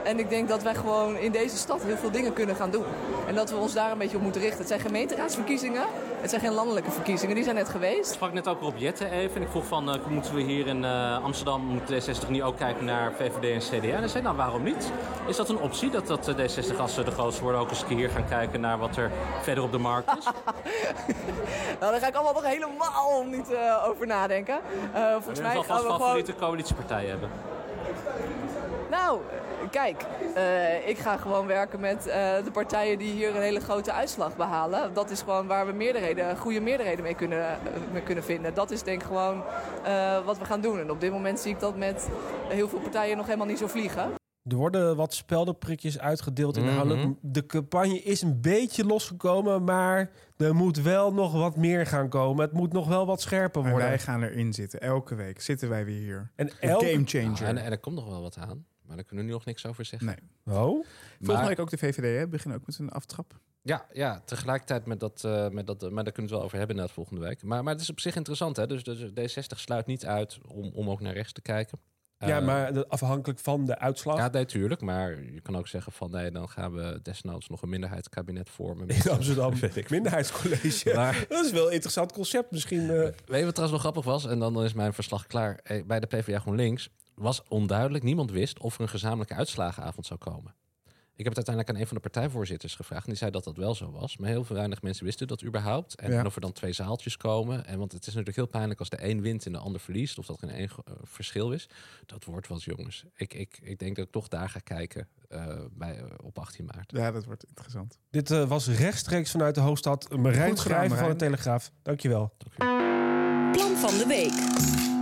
En ik denk dat wij gewoon in deze stad heel veel dingen kunnen gaan doen. En dat we ons daar een beetje op moeten richten. Het zijn gemeenteraadsverkiezingen. Het zijn geen landelijke verkiezingen. Die zijn net geweest. Ik sprak net ook Rob Jetten even. En ik vroeg van, moeten we hier in Amsterdam, moet D66 nu ook kijken naar VVD en CDA? En hij zei, nou waarom niet? Is dat een optie dat D66 als ze de grootste worden ook eens een keer hier gaan kijken naar wat er verder op de markt is? Nou, daar ga ik allemaal nog helemaal niet over nadenken. Volgens mij gaan we gewoon favoriete coalitiepartijen hebben. Nou, kijk, ik ga gewoon werken met de partijen die hier een hele grote uitslag behalen. Dat is gewoon waar we goede meerderheden mee kunnen vinden. Dat is denk ik gewoon wat we gaan doen. En op dit moment zie ik dat met heel veel partijen nog helemaal niet zo vliegen. Er worden wat speldenprikjes uitgedeeld inhoudelijk. De campagne is een beetje losgekomen, maar er moet wel nog wat meer gaan komen. Het moet nog wel wat scherper worden. En wij gaan erin zitten. Elke week zitten wij weer hier. En game changer. En er komt nog wel wat aan. Maar daar kunnen we nu nog niks over zeggen. Nee. Oh? Volgende week ook de VVD, hè? Beginnen ook met een aftrap. Ja, tegelijkertijd met dat, maar daar kunnen we het wel over hebben inderdaad volgende week. Maar het is op zich interessant, hè? Dus D60 sluit niet uit om ook naar rechts te kijken. Ja, maar afhankelijk van de uitslag. Ja, natuurlijk. Maar je kan ook zeggen van nee, dan gaan we desnoods nog een minderheidskabinet vormen. In Amsterdam, minderheidscollege. Maar, dat is wel een interessant concept misschien. Weet je wat trouwens wel grappig was? En dan is mijn verslag klaar. Bij de PvdA GroenLinks was onduidelijk. Niemand wist of er een gezamenlijke uitslagenavond zou komen. Ik heb het uiteindelijk aan een van de partijvoorzitters gevraagd. En die zei dat dat wel zo was. Maar heel weinig mensen wisten dat überhaupt. En of er dan 2 zaaltjes komen. Want het is natuurlijk heel pijnlijk als de een wint en de ander verliest. Of dat er geen verschil is. Dat wordt wat, jongens. Ik denk dat ik toch daar ga kijken op 18 maart. Ja, dat wordt interessant. Dit was rechtstreeks vanuit de hoofdstad. Marijn Schrijver van de Telegraaf. Dankjewel. Plan van de week.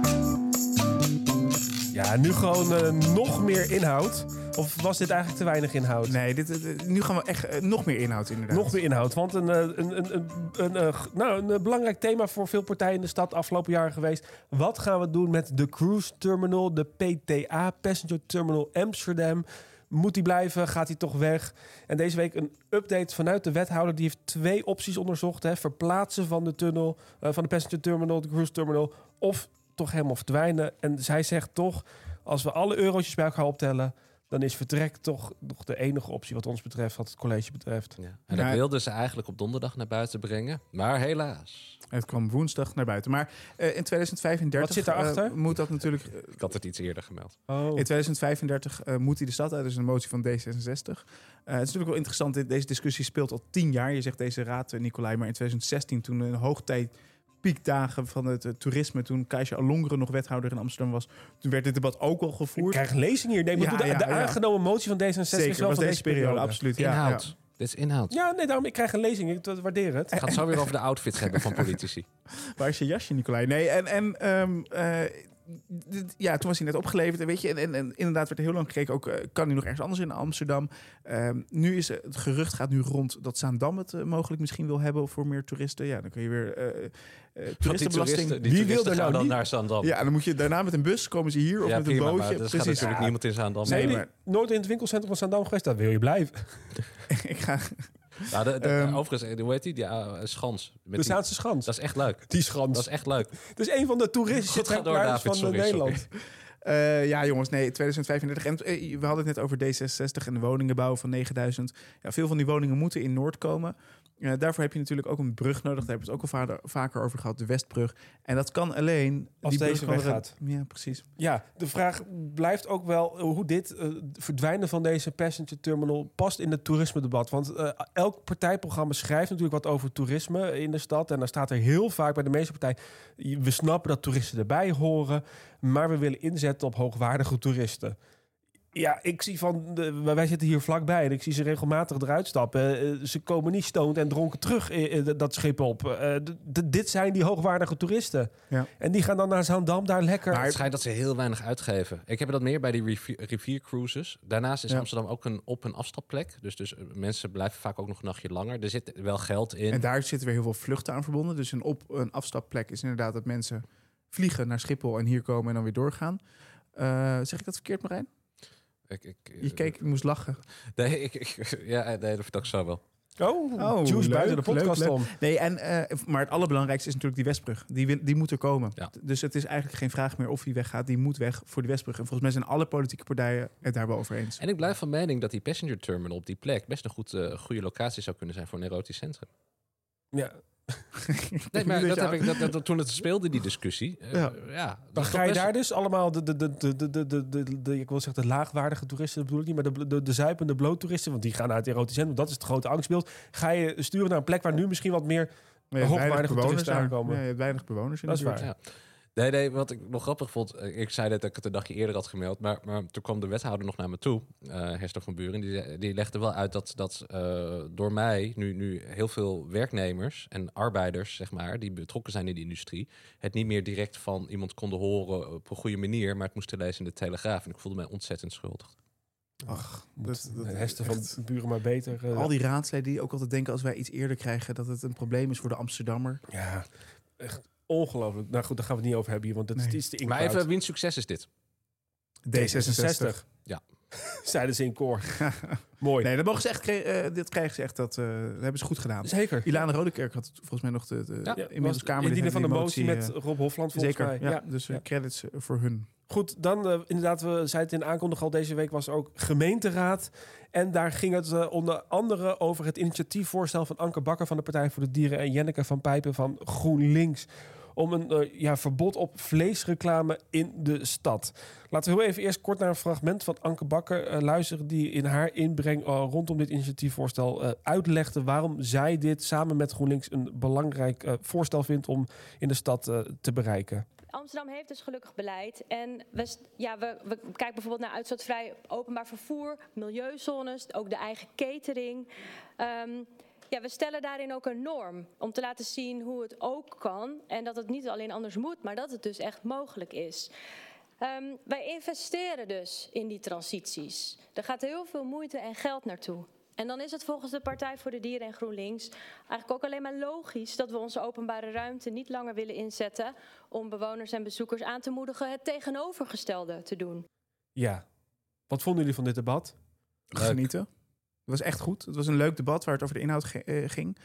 Ja, nu gewoon nog meer inhoud. Of was dit eigenlijk te weinig inhoud? Nee, nu gaan we echt nog meer inhoud inderdaad. Nog meer inhoud, want een belangrijk thema voor veel partijen in de stad afgelopen jaren geweest. Wat gaan we doen met de Cruise Terminal, de PTA, Passenger Terminal Amsterdam? Moet die blijven? Gaat die toch weg? En deze week een update vanuit de wethouder. Die heeft 2 opties onderzocht. Verplaatsen van de tunnel, van de Passenger Terminal, de Cruise Terminal, of toch helemaal verdwijnen. En zij zegt toch, als we alle eurotjes bij elkaar optellen, dan is vertrek toch nog de enige optie wat ons betreft, wat het college betreft. Ja. En dat wilden ze eigenlijk op donderdag naar buiten brengen. Maar helaas. Het kwam woensdag naar buiten. Maar in 2035... Wat zit daarachter? Moet dat natuurlijk... Ik had het iets eerder gemeld. Oh. In 2035 moet hij de stad uit. Dus een motie van D66. Het is natuurlijk wel interessant. Deze discussie speelt al 10 jaar. Je zegt deze raad, Nicolai. Maar in 2016, toen een hoogtijd piekdagen van het toerisme, toen Kaisja Alongeren nog wethouder in Amsterdam was, toen werd dit debat ook al gevoerd. Ik krijg een lezing hier. Nee, maar de aangenomen motie van D66 Zeker, is wel van deze periode. Absoluut. Inhoud. Ja. Dit is inhoud. Ja, nee, daarom, ik krijg een lezing. Ik waardeer het. Het gaat zo weer over de outfits hebben van politici. Waar is je jasje, Nicolai? Nee, toen was hij net opgeleverd. Weet je, en inderdaad werd er heel lang gekeken. Ook kan hij nog ergens anders in Amsterdam. Nu is het gerucht gaat nu rond dat Zaandam het mogelijk misschien wil hebben voor meer toeristen. Ja, dan kun je weer toeristenbelasting. Wie wil er nou dan naar Zaandam? Ja, dan moet je daarna met een bus komen ze hier of met een bootje. Maar gaat natuurlijk niemand in Zaandam. Zijn jullie nooit in het winkelcentrum van Zaandam geweest? Dat wil je blijven. Ik ga. Overigens, hoe heet die? Schans. De Zaanse Schans. Dat is echt leuk. Die Schans. Dat is echt leuk. Dat is een van de toeristische trekpleisters van Nederland. Ja, jongens, nee, 2035. En we hadden het net over D66 en de woningenbouw van 9000. Ja, veel van die woningen moeten in Noord komen. Daarvoor heb je natuurlijk ook een brug nodig. Daar hebben we het ook al vaker over gehad, de Westbrug. En dat kan alleen als die deze weggaat. Ja, precies. Ja, de vraag blijft ook wel hoe dit verdwijnen van deze passenger terminal past in het toerisme-debat. Want elk partijprogramma schrijft natuurlijk wat over toerisme in de stad. En dan staat er heel vaak bij de meeste partijen, we snappen dat toeristen erbij horen, maar we willen inzetten op hoogwaardige toeristen. Ja, ik zie wij zitten hier vlakbij en ik zie ze regelmatig eruit stappen. Ze komen niet stoned en dronken terug dat schip op. Dit zijn die hoogwaardige toeristen. Ja. En die gaan dan naar Zaandam daar lekker. Maar het schijnt dat ze heel weinig uitgeven. Ik heb dat meer bij die riviercruises. Daarnaast is Amsterdam ook een afstapplek. Dus mensen blijven vaak ook nog een nachtje langer. Er zit wel geld in. En daar zitten weer heel veel vluchten aan verbonden. Dus een afstapplek is inderdaad dat mensen vliegen naar Schiphol en hier komen en dan weer doorgaan. Zeg ik dat verkeerd, Marijn? Je keek, je moest lachen. Nee, dat vertel ik zo wel. Juice buiten de podcast leuk. om. Nee, maar het allerbelangrijkste is natuurlijk die Westbrug. Die moet er komen. Ja. Dus het is eigenlijk geen vraag meer of die weggaat. Die moet weg voor die Westbrug. En volgens mij zijn alle politieke partijen het daar wel over eens. En ik blijf van mening dat die passenger terminal op die plek best een goede locatie zou kunnen zijn voor een erotisch centrum. Ja. Nee, maar dat toen het speelde, die discussie. Dan ga je daar dus allemaal ik wil zeggen de laagwaardige toeristen, dat bedoel ik niet, maar de zuipende bloottoeristen, want die gaan naar het erotisch centrum, dat is het grote angstbeeld. Ga je sturen naar een plek waar nu misschien wat meer hoogwaardige toeristen aankomen? Ja, je hebt weinig bewoners in de buurt. Ja. Nee, wat ik nog grappig vond... Ik zei net dat ik het een dagje eerder had gemeld... maar toen kwam de wethouder nog naar me toe, Hester van Buren... die legde wel uit dat door mij nu heel veel werknemers en arbeiders... zeg maar, die betrokken zijn in de industrie... het niet meer direct van iemand konden horen op een goede manier... maar het moesten lezen in de Telegraaf. En ik voelde mij ontzettend schuldig. Ach, Hester van Buren maar beter. Al die raadsleden die ook altijd denken... als wij iets eerder krijgen... dat het een probleem is voor de Amsterdammer. Ja, echt... Ongelooflijk. Nou goed, daar gaan we het niet over hebben hier, want het is te maar even, wiens succes is dit? D66. Ja. Zeiden ze in koor. Mooi. Nee, dat mogen ze echt. Dit krijgen ze echt. Dat hebben ze goed gedaan. Zeker. Ilana Rodekerk had volgens mij nog inmiddels Kamerlid van de motie met Rob Hofland volgens mij. Ja. Dus credits voor hun. Goed, dan inderdaad, we zeiden het in de aankondiging al, deze week was er ook gemeenteraad. En daar ging het onder andere over het initiatiefvoorstel van Anke Bakker van de Partij voor de Dieren en Jenneke van Pijpen van GroenLinks. Om een verbod op vleesreclame in de stad. Laten we heel even eerst kort naar een fragment van Anke Bakker luisteren... die in haar inbreng rondom dit initiatiefvoorstel uitlegde... waarom zij dit samen met GroenLinks een belangrijk voorstel vindt... om in de stad te bereiken. Amsterdam heeft dus gelukkig beleid. En we kijken bijvoorbeeld naar uitstootvrij openbaar vervoer... milieuzones, ook de eigen catering... we stellen daarin ook een norm om te laten zien hoe het ook kan. En dat het niet alleen anders moet, maar dat het dus echt mogelijk is. Wij investeren dus in die transities. Er gaat heel veel moeite en geld naartoe. En dan is het volgens de Partij voor de Dieren en GroenLinks eigenlijk ook alleen maar logisch dat we onze openbare ruimte niet langer willen inzetten om bewoners en bezoekers aan te moedigen het tegenovergestelde te doen. Ja. Wat vonden jullie van dit debat? Genieten. Het was echt goed. Het was een leuk debat waar het over de inhoud ging.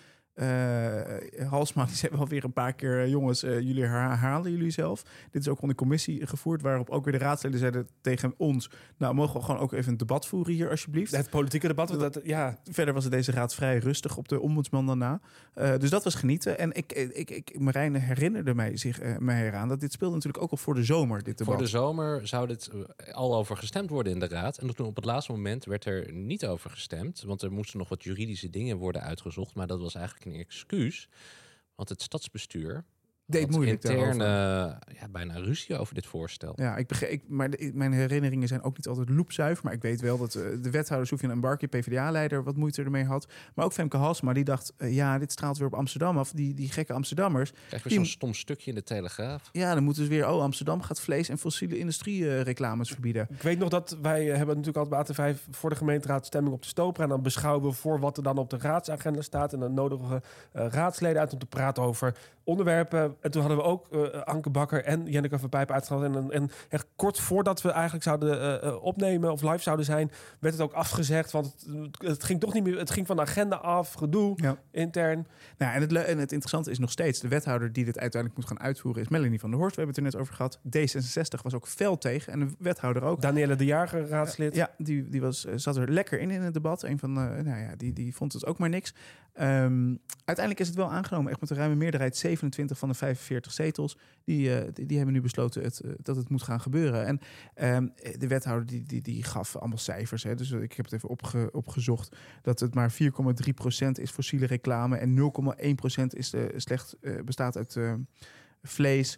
Halsma die zei wel weer een paar keer... jongens, jullie herhalen jullie zelf. Dit is ook onder commissie gevoerd... waarop ook weer de raadsleden zeiden tegen ons... nou, mogen we gewoon ook even een debat voeren hier alsjeblieft. Het politieke debat. Verder was het deze raad vrij rustig op de ombudsman daarna. Dus dat was genieten. En Marijn herinnerde mij eraan... dat dit speelde natuurlijk ook al voor de zomer, dit debat. Voor de zomer zou dit al over gestemd worden in de raad. En toen op het laatste moment werd er niet over gestemd. Want er moesten nog wat juridische dingen worden uitgezocht. Maar dat was eigenlijk een excuus, want het stadsbestuur deed moeilijk intern bijna ruzie over dit voorstel. Ja, maar mijn herinneringen zijn ook niet altijd loepzuiver, maar ik weet wel dat de wethouder Soufiane Embarki, PvdA-leider, wat moeite ermee had. Maar ook Femke Halsema, die dacht, dit straalt weer op Amsterdam af. Die gekke Amsterdammers. Krijg je zo'n stom stukje in de Telegraaf? Ja, dan moeten ze weer, Amsterdam gaat vlees- en fossiele industrie-reclames verbieden. Ik weet nog dat wij hebben natuurlijk altijd bij AT5 voor de gemeenteraad stemming op de Stopera. En dan beschouwen we voor wat er dan op de raadsagenda staat. En dan nodigen we raadsleden uit om te praten over onderwerpen. En toen hadden we ook Anke Bakker en Jenneke van Pijpen uitgenodigd. En echt kort voordat we eigenlijk zouden opnemen of live zouden zijn, werd het ook afgezegd. Want het ging toch niet meer. Het ging van de agenda af, gedoe, intern. Nou, en het interessante is nog steeds, de wethouder die dit uiteindelijk moet gaan uitvoeren is Melanie van der Horst. We hebben het er net over gehad. D66 was ook fel tegen. En de wethouder ook. Danielle de Jager, raadslid. Ja, die zat er lekker in het debat. Een van die vond het ook maar niks. Uiteindelijk is het wel aangenomen, echt met een ruime meerderheid. 27 van de 45 zetels. Die hebben nu besloten dat het moet gaan gebeuren. En de wethouder die gaf allemaal cijfers. Hè. Dus ik heb het even opgezocht. Dat het maar 4,3% is fossiele reclame. En 0,1% is slecht bestaat uit vlees.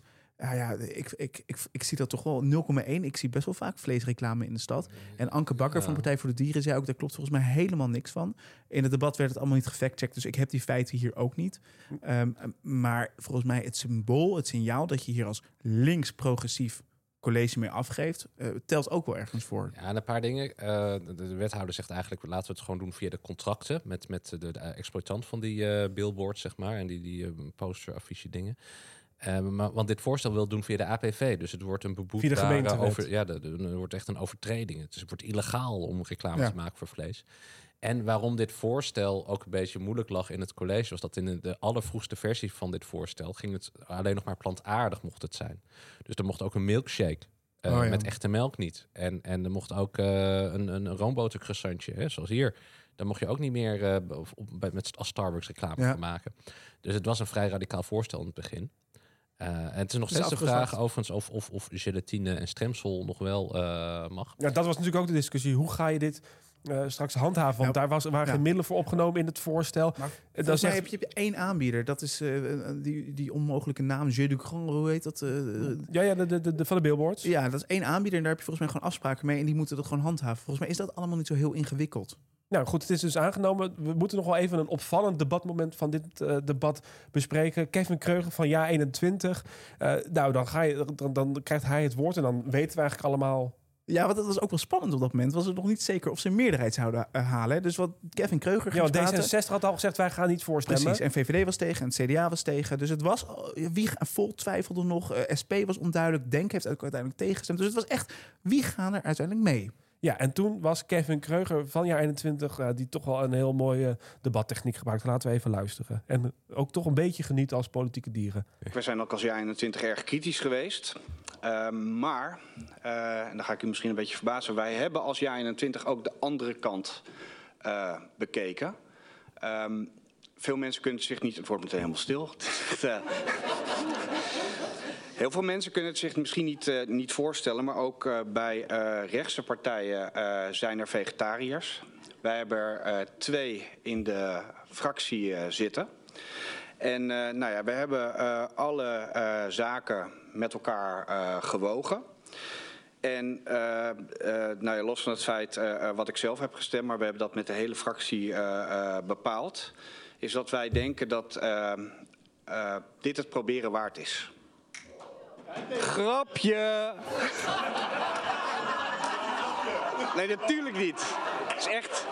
Ik zie dat toch wel 0,1. Ik zie best wel vaak vleesreclame in de stad. En Anke Bakker van Partij voor de Dieren zei ook, daar klopt volgens mij helemaal niks van. In het debat werd het allemaal niet gefactcheckt, dus ik heb die feiten hier ook niet. Maar volgens mij het symbool, het signaal dat je hier als links-progressief college mee afgeeft, telt ook wel ergens voor. Ja, en een paar dingen. De wethouder zegt eigenlijk, laten we het gewoon doen via de contracten met de exploitant van die billboards, zeg maar, en die poster, affiche dingen. Want dit voorstel wil doen via de APV. Dus het wordt een beboetbare er wordt echt een overtreding. Dus het wordt illegaal om reclame te maken voor vlees. En waarom dit voorstel ook een beetje moeilijk lag in het college, was dat in de allervroegste versie van dit voorstel ging het alleen nog maar plantaardig mocht het zijn. Dus er mocht ook een milkshake met echte melk niet. En er mocht ook een roombotercroissantje, zoals hier. Daar mocht je ook niet meer als Starbucks reclame van maken. Dus het was een vrij radicaal voorstel in het begin. En het is nog steeds de vraag overigens of gelatine en stremsel nog wel mag. Ja, dat was natuurlijk ook de discussie. Hoe ga je dit straks handhaven? Want daar waren geen middelen voor opgenomen in het voorstel. Maar volgens mij heb je één aanbieder. Dat is die onmogelijke naam, Jeu du Grand, hoe heet dat? De van de billboards. Ja, dat is één aanbieder en daar heb je volgens mij gewoon afspraken mee. En die moeten dat gewoon handhaven. Volgens mij is dat allemaal niet zo heel ingewikkeld. Nou goed, het is dus aangenomen. We moeten nog wel even een opvallend debatmoment van dit debat bespreken. Kevin Kreuger van JA21. Dan krijgt hij het woord en dan weten we eigenlijk allemaal. Ja, want dat was ook wel spannend op dat moment. Was het nog niet zeker of ze een meerderheid zouden halen. Dus wat Kevin Kreuger ging praten. D66 had al gezegd, wij gaan niet voorstemmen. Precies, en VVD was tegen en het CDA was tegen. Dus het was, Volt twijfelde nog. SP was onduidelijk. Denk heeft ook uiteindelijk tegengestemd. Dus het was echt, wie gaan er uiteindelijk mee? Ja, en toen was Kevin Kreuger van JA21... die toch wel een heel mooie debattechniek gebruikte. Laten we even luisteren. En ook toch een beetje genieten als politieke dieren. We zijn ook als JA21 erg kritisch geweest. Maar, en dan ga ik u misschien een beetje verbazen... wij hebben als JA21 ook de andere kant bekeken. Veel mensen kunnen zich niet... Het wordt meteen helemaal stil. Heel veel mensen kunnen het zich misschien niet voorstellen... maar ook bij rechtse partijen zijn er vegetariërs. Wij hebben er 2 in de fractie zitten... En we hebben alle zaken met elkaar gewogen. En los van het feit wat ik zelf heb gestemd... maar we hebben dat met de hele fractie bepaald... is dat wij denken dat dit het proberen waard is. Grapje! Nee, natuurlijk niet. Het is echt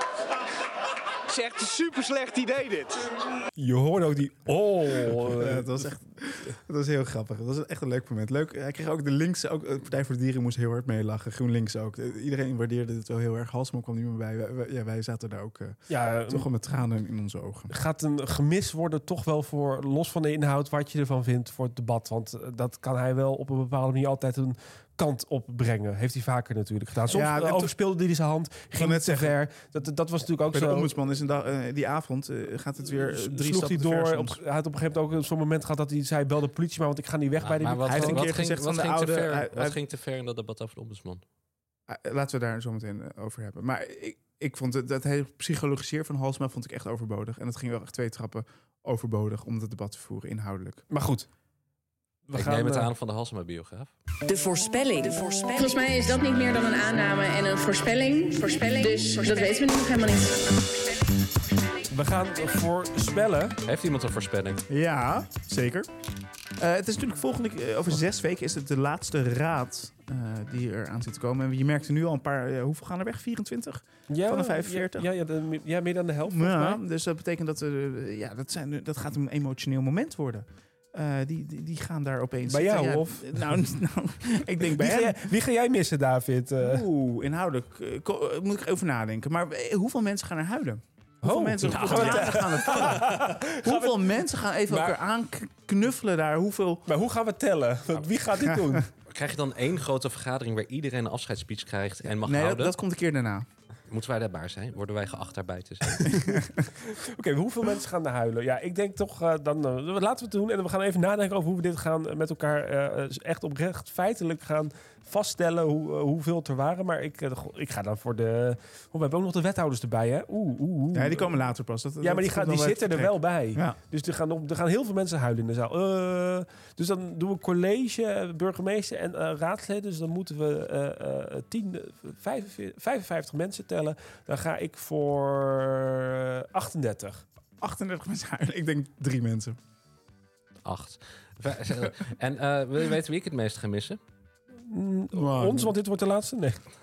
een super slecht idee dit. Je hoorde ook die dat was heel grappig. Dat was echt een leuk moment. Leuk. Hij kreeg ook de linkse, ook Partij voor de Dieren moest heel hard meelachen. GroenLinks ook. Iedereen waardeerde het wel heel erg. Halsema kwam niet meer bij. Wij zaten daar ook toch wel met tranen in onze ogen. Gaat een gemis worden toch wel voor, los van de inhoud, wat je ervan vindt voor het debat? Want dat kan hij wel op een bepaalde manier altijd een kant opbrengen. Heeft hij vaker natuurlijk gedaan. Soms overspeelde hij zijn hand, ging het te ver. Dat was natuurlijk ook bij zo. De ombudsman is die avond gaat het weer 3 stappen door. hij had op een gegeven moment ook zo'n moment gehad dat hij zei, bel de politie maar, want ik ga niet weg bij de... Hij heeft een keer gezegd van de oude... Wat ging te ver in dat debat over de ombudsman? Laten we daar zo meteen over hebben. Maar ik vond dat hele psychologiseer van Halsema vond ik echt overbodig. En het ging wel echt 2 trappen overbodig om het debat te voeren, inhoudelijk. Maar goed. Ik neem het aan van de Halsema-biograaf. De voorspelling. Volgens mij is dat niet meer dan een aanname en een voorspelling. Dus dat weten we nu nog helemaal niet. We gaan voorspellen. Heeft iemand een voorspelling? Ja, zeker. Het is natuurlijk volgende over 6 weken is het de laatste raad die er aan zit te komen. En je merkt er nu al een paar... hoeveel gaan er weg? 24? Van de 45? Ja, meer dan de helft. Ja, dus dat betekent dat dat gaat een emotioneel moment worden. Die gaan daar opeens... Bij jou, of? Nou, ik denk bij hen. Wie ga jij missen, David? Inhoudelijk. Moet ik over nadenken. Maar hoeveel mensen gaan er huilen? Hoeveel mensen gaan er vallen? Hoeveel mensen gaan even elkaar aanknuffelen daar? Maar hoe gaan we tellen? Wie gaat dit doen? Krijg je dan 1 grote vergadering waar iedereen een afscheidsspeech krijgt en mag houden? Nee, dat komt een keer daarna. Moeten wij daarbij zijn? Worden wij geacht daarbij te zijn? Oké, hoeveel mensen gaan er huilen? Ja, ik denk toch, laten we het doen. En we gaan even nadenken over hoe we dit gaan met elkaar echt oprecht feitelijk gaan vaststellen hoeveel het er waren. Maar ik ga dan voor de... we hebben ook nog de wethouders erbij, hè? Ja, die komen later pas. Maar die zitten er wel bij. Ja. Dus er gaan heel veel mensen huilen in de zaal. Dus dan doen we college, burgemeester en raadsleden. Dus dan moeten we 55 mensen tellen. Dan ga ik voor 38. 38 mensen huilen. Ik denk 3 mensen. 8. En wil je weten wie ik het meest ga missen? Ons, want dit wordt de laatste?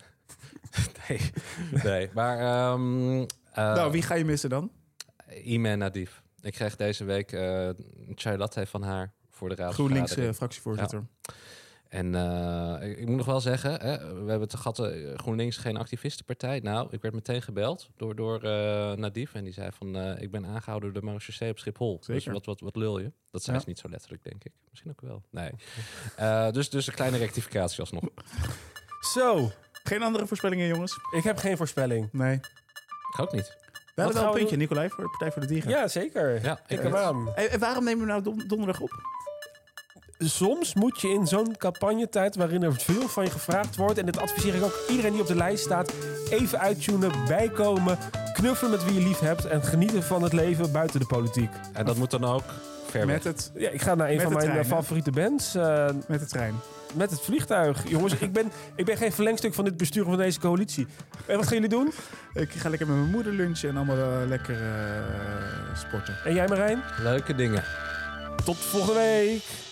Nee. Maar... wie ga je missen dan? Iman Nadif. Ik kreeg deze week een chai latte van haar voor de raad. GroenLinks fractievoorzitter. Ja. En ik moet nog wel zeggen, we hebben het gehad, GroenLinks geen activistenpartij. Nou, ik werd meteen gebeld door Nadif. En die zei van, ik ben aangehouden door de marechaussee op Schiphol. Zeker. Dus wat lul je? Dat zei ze niet zo letterlijk, denk ik. Misschien ook wel. Nee. Dus een kleine rectificatie alsnog. Zo. Geen andere voorspellingen, jongens? Ik heb geen voorspelling. Nee. Ik ook niet. We hadden wel een puntje, Nicolai, voor de Partij voor de Dieren. Ja, zeker. Ja, ik hem aan. En waarom nemen we nou donderdag op? Soms moet je in zo'n campagnetijd waarin er veel van je gevraagd wordt, en dit adviseer ik ook iedereen die op de lijst staat, even uittunen, bijkomen, knuffelen met wie je lief hebt en genieten van het leven buiten de politiek. En dat moet dan ook ver weg. Ik ga naar een van mijn favoriete bands. Met de trein. Met het vliegtuig. Jongens, ik ben geen verlengstuk van dit bestuur van deze coalitie. En wat gaan jullie doen? Ik ga lekker met mijn moeder lunchen en allemaal lekker sporten. En jij, Marijn? Leuke dingen. Tot volgende week.